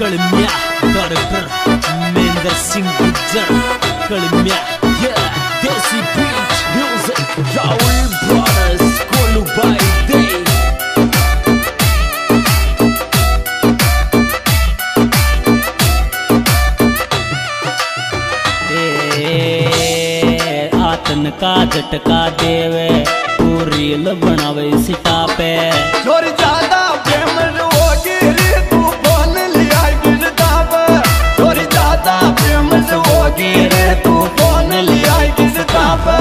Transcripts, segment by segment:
कलम्या director Mahendra Singh Gujjar कलम्या देसी beat music Rahul brothers कोलू बाई दे आतन का झटका देवे तू रील बनावे सिटा पे छोर ज्यादा प्रेम होगी रे तू फोन लिया गिरता पे छोर ज्यादा प्रेम होगी रे तू फोन लिया गिरता पे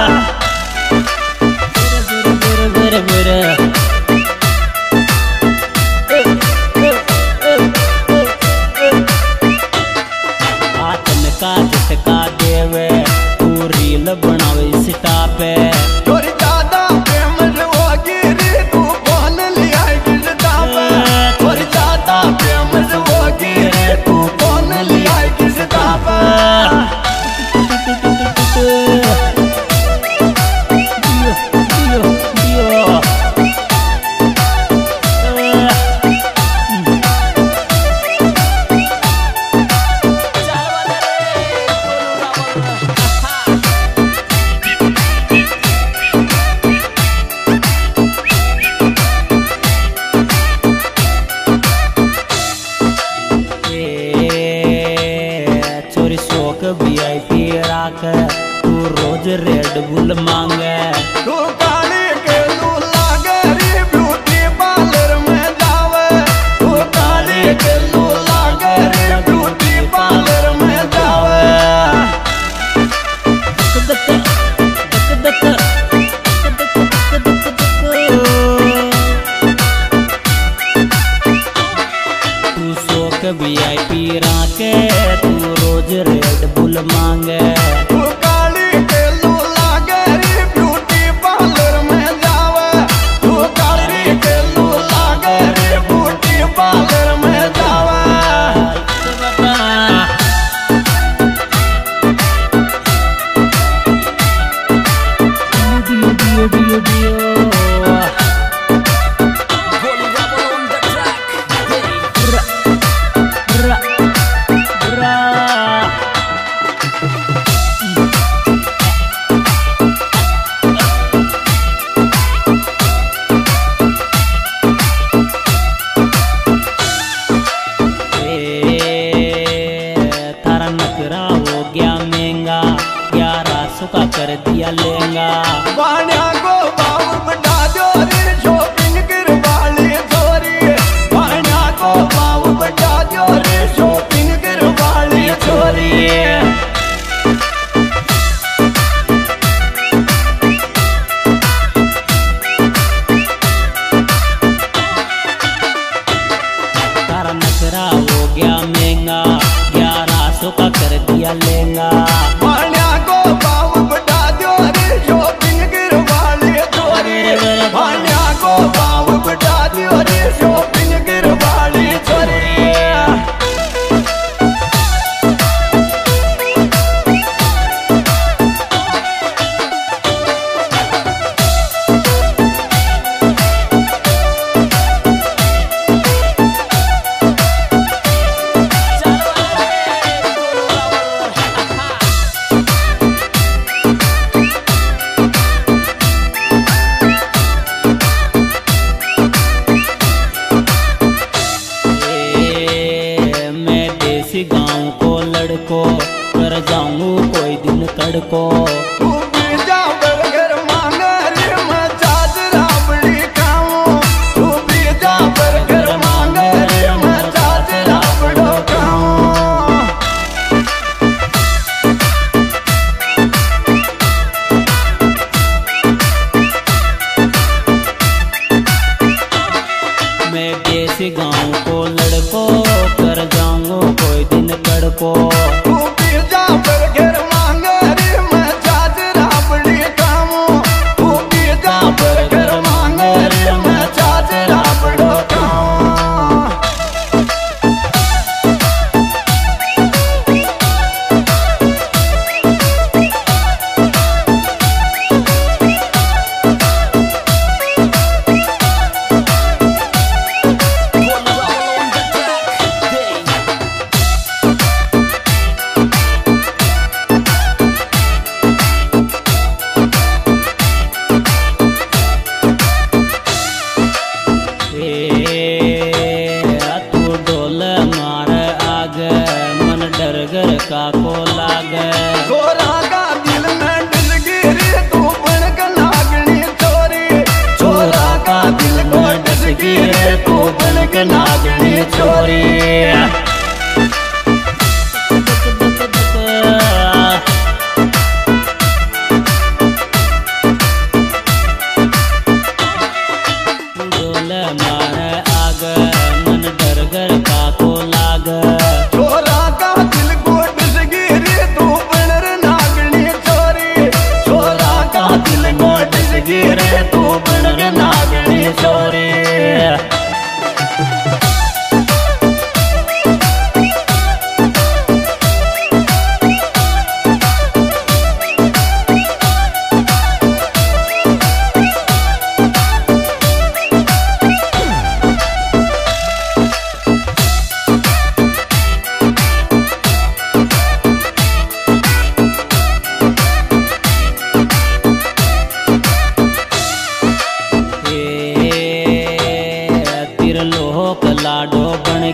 आतन का झटका देवे तू रील बनावे सिटा पे छोर ज्यादा प्रेम होगी रे तू फोन लिया गिरता पे छोर ज्यादा प्रेम होगी रे तू फोन लिया गिरता पे VIP राख तू रोज रेड बुल मांगे तू काली के लू लागे रे ब्यूटी पार्लर में जावे तू काली के लू लागे रे ब्यूटी पार्लर में जावे तू शौक VIP राखे तू रोज रेड बुल मांगे तू काली के लू लागे रे ब्यूटी पार्लर में जावे तू काली के लू लागे रे ब्यूटी पार्लर में जावे का कर दिया लेंगा बाणिया को बाबू बढ़ा दो रे शॉपिंग करवाली छोरी बाणिया को बाबू बढ़ा दो रे शॉपिंग करवाली छोरी तारा नखरा हो गया महंगा 1100 का कर दिया लेंगा बाणिया को बाबू बढ़ा दो रे शॉपिंग करवाली छोरी बाणिया को बाबू बढ़ा दो रे शॉपिंग करवाली छोरी गाँव को लड़को कर जाऊंगू कोई दिन कड़को तू बीजा बर्गर मांगे रे मैं चाच राबड़ी खाऊं तू बीजा बर्गर मांगे रे मैं चाच राबड़ो खाऊं मैं देसी गाँव को लड़को कर जाऊंगू कोई दिन कड़को तू बीजा बर्गर मांगे रे मैं चाच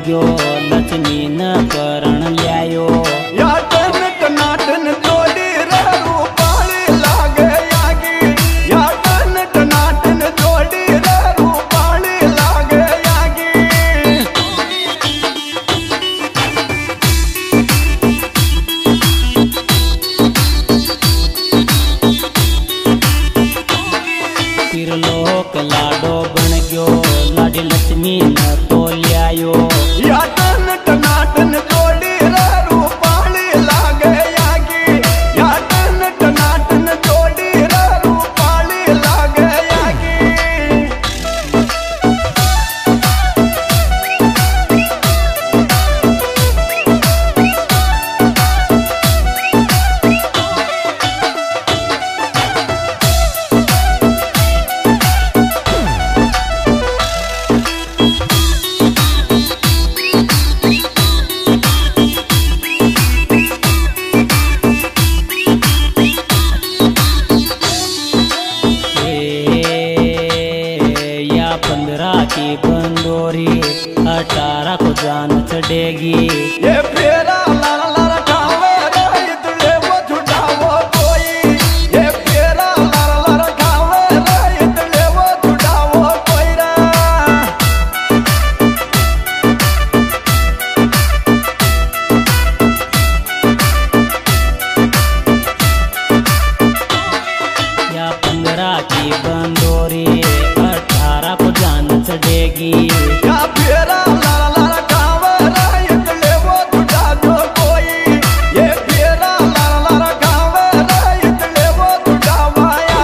गयो लक्ष्मी न करण ल्यायो या टन टनाटन जोड़ी रे रूपाली लागे यागी या टन टनाटन जोड़ी रे रूपाली लागे यागी त्रिलोक लाडो बन गयो लाडी लक्ष्मी न तो ल्यायो या टन टनाटन जोड़ी रे रूपाली लागे यागी या टन टनाटन जोड़ी रे रूपाली लागे यागी या 15 की बंदोरी 18 को जान चढ़ेगी ये फेरा लाला लाला खावे रे इतले वो छुटावो कोई ये फेरा लाला लाला खावे रे इतले वो छुटावो कोई रे या 15 की बंदोरी 18 को जान चढ़ेगी या फेरा लाला लाला खावे रे इतले वो छुटा दो कोई ये फेरा लाला लाला खावे रे इतले वो छुटावाया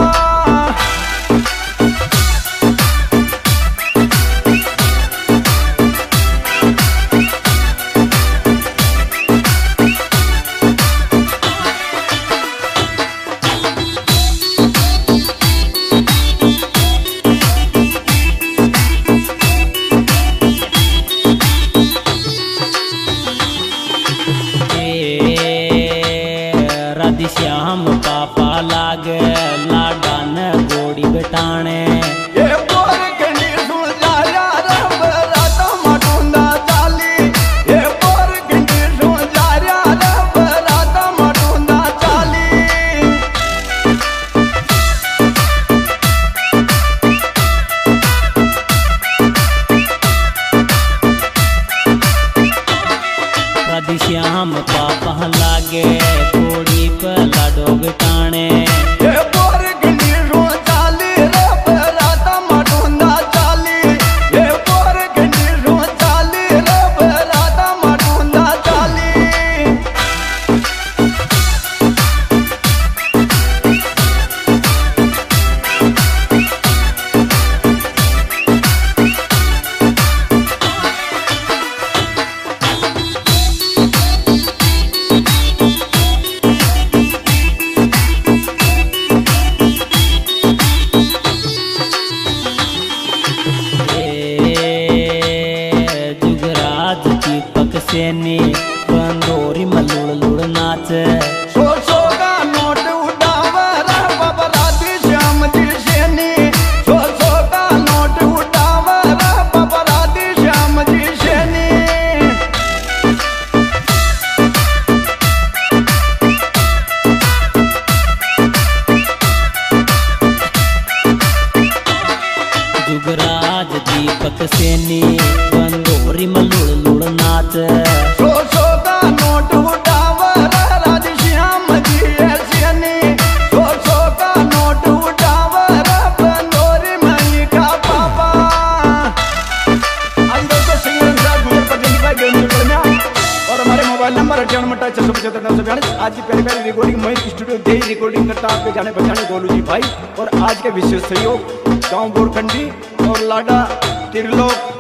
राधे श्याम पापा लागे लाडा न गोड़ी बेटाने ये बोर गंडी सुन जाया रब राता मटुंदा चाली ये बोर गंडी सुन जाया रब राता मटुंदा चाली राधे श्याम पापा लागे गोड़ी पे लाडो बेटाने ये बोर गंडी सुन चाली रब राता मटुंदा चाली ये बोर गंडी सुन चाली रब राता मटुंदा चाली जुगराज दीपक सेनी बंदोरी में लुड़ लुड़ नाच सो सो का नोट उठावे रे बाबा राधे श्याम जी सेनी सो सो का नोट उठावे रे बाबा राधे श्याम जी सेनी जुगराज दीपक सेनी बंदोरी में लुड़ लुड़ नाच सो सो का नोट उठावे रे राधे श्याम जी सेनी सो सो का नोट उठावे रे बंदोरी मई का पापा आज दोस्तों सिंगर साहब गुजर पटेल भाई गेम में और हमारे मोबाइल नंबर 98 आज की पहली पहली रिकॉर्डिंग महेश स्टूडियो दे रिकॉर्डिंग करता आपके जाने पहचाने गोलू जी भाई और आज के विशेष सहयोग गांव बोरखंडी और लाडा त्रिलोक